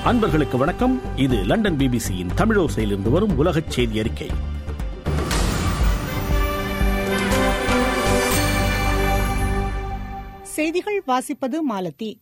அன்பர்களுக்கு வணக்கம். இது லண்டன் பிபிசியின் தமிழோசையிலிருந்து வரும் உலகச் செய்தி அறிக்கை. செய்திகள் வாசிப்பது மாலதி.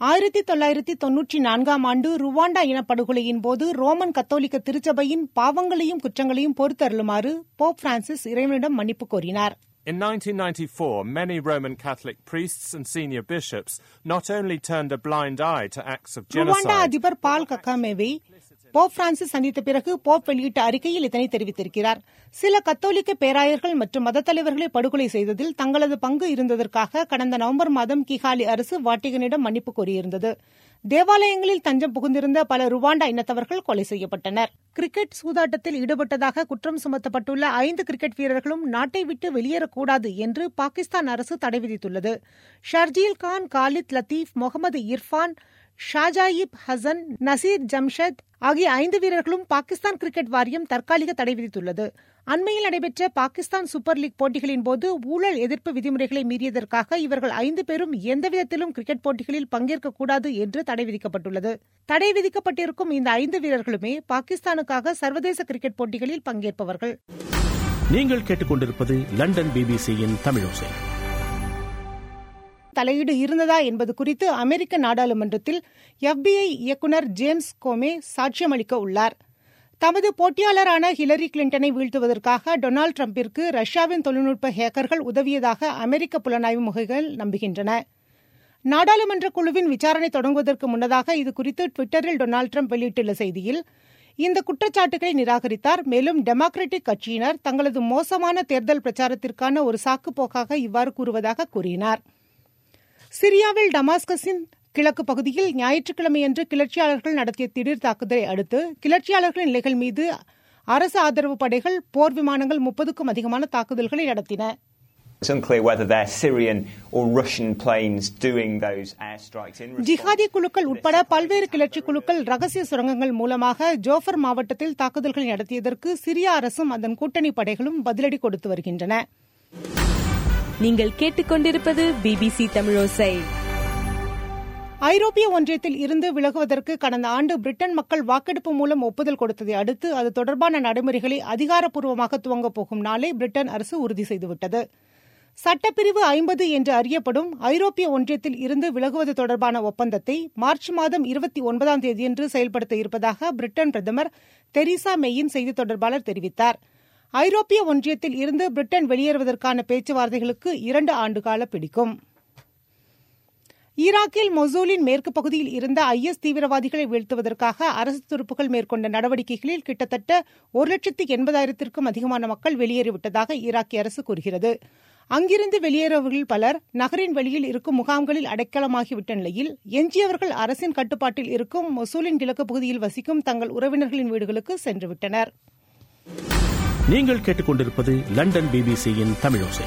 1994 ஆண்டு ருவாண்டா இனப்படுகொலையின் போது ரோமன் கத்தோலிக்க திருச்சபையின் பாவங்களையும் குற்றங்களையும் பொறுத்தருளுமாறு போப் பிரான்சிஸ் இறைவனிடம் மன்னிப்பு கோரினார். In 1994, many Roman Catholic priests and senior bishops not only turned a blind eye to acts of genocide. Rwanda அதிபர் பால் ககாமேவை போப் பிரான்சிஸ் சந்தித்த பிறகு போப் வெளியிட்ட அறிக்கையில் இதனை தெரிவித்திருக்கிறார். சில கத்தோலிக்க பேராயர்கள் மற்றும் மத தலைவர்களை படுகொலை செய்ததில் தங்களது பங்கு இருந்ததற்காக கடந்த நவம்பர் மாதம் கிகாலி அரசு வாட்டிகனிடம் மன்னிப்பு கோரியிருந்தது. தேவாலயங்களில் தஞ்சம் புகுந்திருந்த பல ருவாண்டா இனத்தவர்கள் கொலை செய்யப்பட்டனர். கிரிக்கெட் சூதாட்டத்தில் ஈடுபட்டதாக குற்றம் சுமத்தப்பட்டுள்ள 5 கிரிக்கெட் வீரர்களும் நாட்டை விட்டு வெளியேறக்கூடாது என்று பாகிஸ்தான் அரசு தடை விதித்துள்ளது. ஷர்ஜீல் கான், காலித் லத்தீப், முகமது இர்ஃபான், ஷாஜாயிப் ஹசன், நசீர் ஜம்ஷத் ஆகிய 5 வீரர்களும் பாகிஸ்தான் கிரிக்கெட் வாரியம் தற்காலிக தடை விதித்துள்ளது. அண்மையில் நடைபெற்ற பாகிஸ்தான் சூப்பர் லீக் போட்டிகளின் போது ஊழல் எதிர்ப்பு விதிமுறைகளை மீறியதற்காக இவர்கள் 5 பேரும் எந்தவிதத்திலும் கிரிக்கெட் போட்டிகளில் பங்கேற்கக்கூடாது என்று தடை விதிக்கப்பட்டுள்ளது. தடை விதிக்கப்பட்டிருக்கும் இந்த 5 வீரர்களுமே பாகிஸ்தானுக்காக சர்வதேச கிரிக்கெட் போட்டிகளில் பங்கேற்பவர்கள். நீங்கள் கேட்டுக்கொண்டிருப்பது லண்டன் பிபிசியின் தமிழோசை. தலையீடு இருந்ததா என்பது குறித்து அமெரிக்க நாடாளுமன்றத்தில் FBI இயக்குநர் ஜேம்ஸ் கோமே சாட்சியமளிக்க உள்ளார். தமது போட்டியாளரான ஹிலரி கிளின்டனை வீழ்த்துவதற்காக டொனால்டு டிரம்பிற்கு ரஷ்யாவின் தொழில்நுட்ப ஹேக்கர்கள் உதவியதாக அமெரிக்க புலனாய்வு முகமைகள் நம்புகின்றன. நாடாளுமன்ற குழுவின் விசாரணை தொடங்குவதற்கு முன்னதாக இதுகுறித்து ட்விட்டரில் டொனால்டு டிரம்ப் வெளியிட்டுள்ள செய்தியில் இந்த குற்றச்சாட்டுகளை நிராகரித்தார். மேலும் டெமோக்ராட்டிக் கட்சியினர் தங்களது மோசமான தேர்தல் பிரச்சாரத்திற்கான ஒரு சாக்குப்போக்காக இவ்வாறு கூறுவதாக கூறினார். சிரியாவில் டமாஸ்கஸின் கிழக்கு பகுதியில் ஞாயிற்றுக்கிழமையன்று கிளர்ச்சியாளர்கள் நடத்திய திடீர் தாக்குதலை அடுத்து கிளர்ச்சியாளர்களின் நிலைகள் மீது அரசு ஆதரவு படைகள் போர் விமானங்கள் 30க்கும் அதிகமான தாக்குதல்களை நடத்தின. ஜிஹாதி குழுக்கள் உட்பட பல்வேறு கிளர்ச்சி குழுக்கள் ரகசிய சுரங்கங்கள் மூலமாக ஜோஃபர் மாவட்டத்தில் தாக்குதல்களை நடத்தியதற்கு சிரியா அரசும் அதன் கூட்டணி படைகளும் பதிலடி கொடுத்து வருகின்றன. நீங்கள் கேட்டுக்கொண்டிருப்பது பிபிசி தமிழோசை. ஐரோப்பிய ஒன்றியத்தில் இருந்து விலகுவதற்கு கடந்த ஆண்டு பிரிட்டன் மக்கள் வாக்கெடுப்பு மூலம் ஒப்புதல் கொடுத்ததை அடுத்து அது தொடர்பான நடைமுறைகளை அதிகாரப்பூர்வமாக துவங்கப் போகும் நாளை பிரிட்டன் அரசு உறுதி செய்துவிட்டது. சட்டப்பிரிவு 50 என்று அறியப்படும் ஐரோப்பிய ஒன்றியத்தில் இருந்து விலகுவது தொடர்பான ஒப்பந்தத்தை மார்ச் மாதம் 29ஆம் தேதியன்று செயல்படுத்த இருப்பதாக பிரிட்டன் பிரதமர் தெரீசா மேயின் செய்தி தொடர்பாளர் தெரிவித்தார். ஐரோப்பிய ஒன்றியத்தில் இருந்து பிரிட்டன் வெளியேறுவதற்கான பேச்சுவார்த்தைகளுக்கு 2 ஆண்டுகால பிடிக்கும். ஈராக்கில் மொசூலின் மேற்கு பகுதியில் இருந்த IS தீவிரவாதிகளை வீழ்த்துவதற்காக அரசு துருப்புகள் மேற்கொண்ட நடவடிக்கைகளில் கிட்டத்தட்ட 1,80,000க்கும் அதிகமான மக்கள் வெளியேறிவிட்டதாக ஈராக்கிய அரசு கூறுகிறது. அங்கிருந்து வெளியேறியவர்கள் பலர் நகரின் வெளியில் இருக்கும் முகாம்களில் அடைக்கலமாகிவிட்ட நிலையில் எஞ்சியவர்கள் அரசின் கட்டுப்பாட்டில் இருக்கும் மொசூலின் கிழக்கு பகுதியில் வசிக்கும் தங்கள் உறவினர்களின் வீடுகளுக்கு சென்றுவிட்டனர். நீங்கள் கேட்டுக்கொண்டிருப்பது லண்டன் பிபிசியின் தமிழோசை.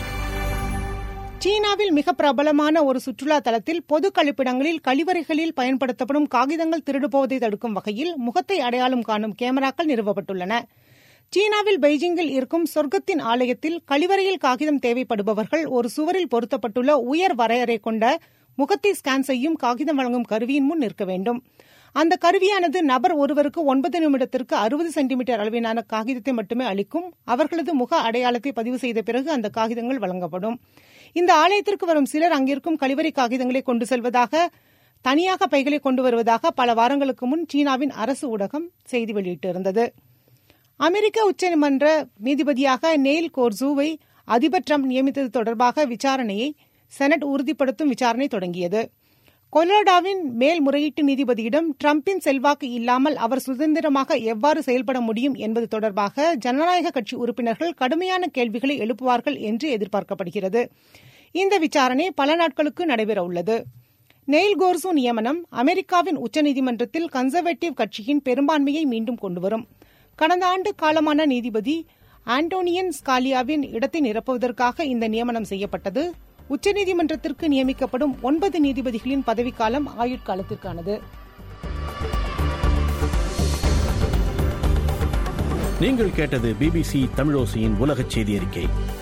சீனாவில் மிக பிரபலமான ஒரு சுற்றுலா தலத்தில் பொது கழிப்பிடங்களில் கழிவறைகளில் பயன்படுத்தப்படும் காகிதங்கள் திருடுபோவதை தடுக்கும் வகையில் முகத்தை அடையாளம் காணும் கேமராக்கள் நிறுவப்பட்டுள்ளன. சீனாவில் பெய்ஜிங்கில் இருக்கும் சொர்க்கத்தின் ஆலயத்தில் கழிவறையில் காகிதம் தேவைப்படுபவர்கள் ஒரு சுவரில் பொருத்தப்பட்டுள்ள உயர் வரையறை கொண்ட முகத்தை ஸ்கேன் செய்யும் காகிதம் வழங்கும் கருவியின் முன் நிற்க வேண்டும். அந்த கருவியானது நபர் ஒருவருக்கு 9 நிமிடத்திற்கு 60 சென்டிமீட்டர் அளவிலான காகிதத்தை மட்டுமே அளிக்கும். அவர்களது முக அடையாளத்தை பதிவு செய்த பிறகு அந்த காகிதங்கள் வழங்கப்படும். இந்த ஆலயத்திற்கு வரும் சிலர் அங்கிருக்கும் கழிவறை காகிதங்களை கொண்டு செல்வதாக, தனியாக பைகளை கொண்டு வருவதாக பல வாரங்களுக்கு முன் சீனாவின் அரசு ஊடகம் செய்தி வெளியிட்டிருந்தது. அமெரிக்க உச்சநீதிமன்ற நீதிபதியாக நெயில் கோர்சூவை அதிபர் டிரம்ப் நியமித்தது தொடர்பாக விசாரணையை செனட் உறுதிப்படுத்தும் விசாரணை தொடங்கியது. கொலராடோவின் மேல்முறையீட்டு நீதிபதியிடம் டிரம்பின் செல்வாக்கு இல்லாமல் அவர் சுதந்திரமாக எவ்வாறு செயல்பட முடியும் என்பது தொடர்பாக ஜனநாயக கட்சி உறுப்பினர்கள் கடுமையான கேள்விகளை எழுப்புவார்கள் என்று எதிர்பார்க்கப்படுகிறது. இந்த விசாரணை பல நாட்களுக்கு நடைபெறவுள்ளது. நெயில் கோர்சூ நியமனம் அமெரிக்காவின் உச்சநீதிமன்றத்தில் கன்சர்வேட்டிவ் கட்சியின் பெரும்பான்மையை மீண்டும் கொண்டுவரும். கடந்த ஆண்டு காலமான நீதிபதி ஆண்டோனியன் ஸ்காலியாவின் இடத்தை நிரப்புவதற்காக இந்த நியமனம் செய்யப்பட்டது. உச்சநீதிமன்றத்திற்கு நியமிக்கப்படும் 9 நீதிபதிகளின் பதவிக்காலம் ஆயுட்காலத்திற்கானது. நீங்கள் கேட்டது பிபிசி தமிழோசையின் உலகச் செய்தி அறிக்கை.